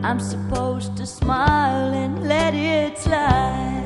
I'm supposed to smile and let it slide.